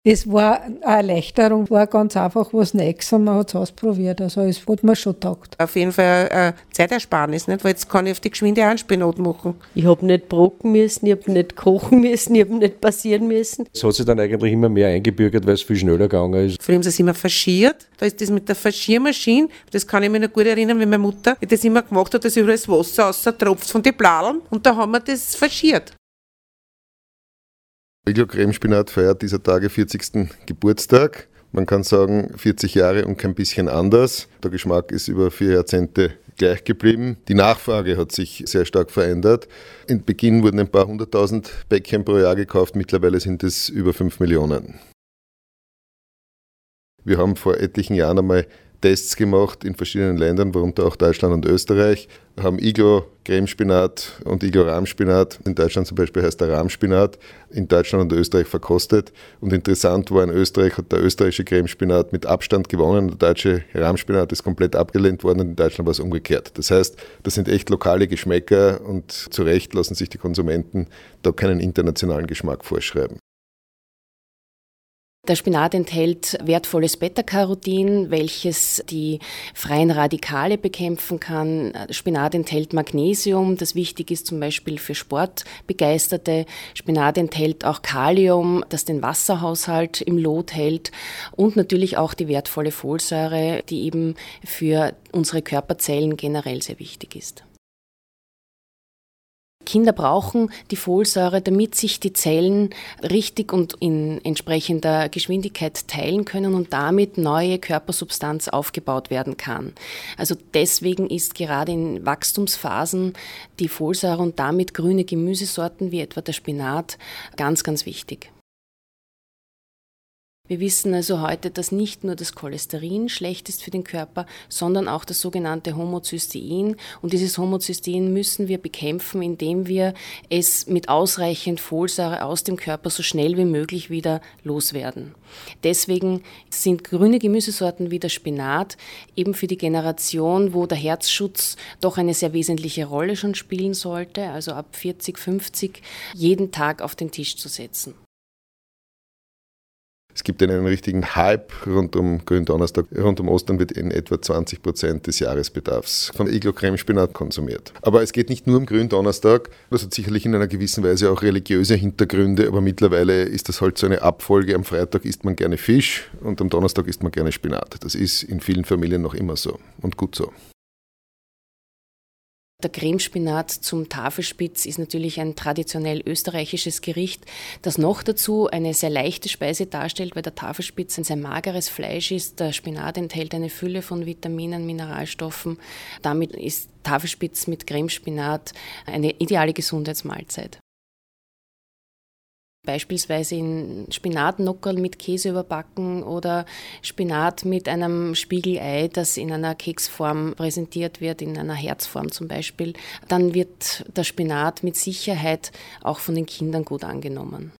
Das war eine Erleichterung, war ganz einfach was Neues und man hat es ausprobiert. Also es hat mir schon getaugt. Auf jeden Fall eine Zeitersparnis, nicht? Weil jetzt kann ich auf die Geschwinde auch einen Spinat machen. Ich habe nicht brocken müssen, ich habe nicht kochen müssen, ich habe nicht passieren müssen. Es hat sich dann eigentlich immer mehr eingebürgert, weil es viel schneller gegangen ist. Früher haben sie es immer faschiert. Da ist das mit der Faschiermaschine, das kann ich mich noch gut erinnern, wenn meine Mutter das immer gemacht hat, dass überall das Wasser raustropft von den Bladeln und da haben wir das faschiert. Iglo-Cremespinat feiert dieser Tage 40. Geburtstag. Man kann sagen 40 Jahre und kein bisschen anders. Der Geschmack ist über 4 Jahrzehnte gleich geblieben. Die Nachfrage hat sich sehr stark verändert. In Beginn wurden ein paar 100.000 Päckchen pro Jahr gekauft, mittlerweile sind es über 5 Millionen. Wir haben vor etlichen Jahren einmal Tests gemacht in verschiedenen Ländern, worunter auch Deutschland und Österreich, haben Iglo-Cremespinat und Iglo-Rahmspinat, in Deutschland zum Beispiel heißt der Rahmspinat, in Deutschland und Österreich verkostet. Und interessant war, in Österreich hat der österreichische Cremespinat mit Abstand gewonnen, der deutsche Rahmspinat ist komplett abgelehnt worden und in Deutschland war es umgekehrt. Das heißt, das sind echt lokale Geschmäcker und zu Recht lassen sich die Konsumenten da keinen internationalen Geschmack vorschreiben. Der Spinat enthält wertvolles Beta-Carotin, welches die freien Radikale bekämpfen kann. Spinat enthält Magnesium, das wichtig ist zum Beispiel für Sportbegeisterte. Spinat enthält auch Kalium, das den Wasserhaushalt im Lot hält. Und natürlich auch die wertvolle Folsäure, die eben für unsere Körperzellen generell sehr wichtig ist. Kinder brauchen die Folsäure, damit sich die Zellen richtig und in entsprechender Geschwindigkeit teilen können und damit neue Körpersubstanz aufgebaut werden kann. Also deswegen ist gerade in Wachstumsphasen die Folsäure und damit grüne Gemüsesorten wie etwa der Spinat ganz, ganz wichtig. Wir wissen also heute, dass nicht nur das Cholesterin schlecht ist für den Körper, sondern auch das sogenannte Homozystein. Und dieses Homozystein müssen wir bekämpfen, indem wir es mit ausreichend Folsäure aus dem Körper so schnell wie möglich wieder loswerden. Deswegen sind grüne Gemüsesorten wie der Spinat eben für die Generation, wo der Herzschutz doch eine sehr wesentliche Rolle schon spielen sollte, also ab 40, 50, jeden Tag auf den Tisch zu setzen. Es gibt einen richtigen Hype rund um Gründonnerstag. Rund um Ostern wird in etwa 20% des Jahresbedarfs von Iglo-Cremespinat konsumiert. Aber es geht nicht nur um Gründonnerstag. Das hat sicherlich in einer gewissen Weise auch religiöse Hintergründe, aber mittlerweile ist das halt so eine Abfolge. Am Freitag isst man gerne Fisch und am Donnerstag isst man gerne Spinat. Das ist in vielen Familien noch immer so und gut so. Der Cremespinat zum Tafelspitz ist natürlich ein traditionell österreichisches Gericht, das noch dazu eine sehr leichte Speise darstellt, weil der Tafelspitz ein sehr mageres Fleisch ist. Der Spinat enthält eine Fülle von Vitaminen, Mineralstoffen. Damit ist Tafelspitz mit Cremespinat eine ideale Gesundheitsmahlzeit. Beispielsweise in Spinatnockerl mit Käse überbacken oder Spinat mit einem Spiegelei, das in einer Keksform präsentiert wird, in einer Herzform zum Beispiel. Dann wird der Spinat mit Sicherheit auch von den Kindern gut angenommen.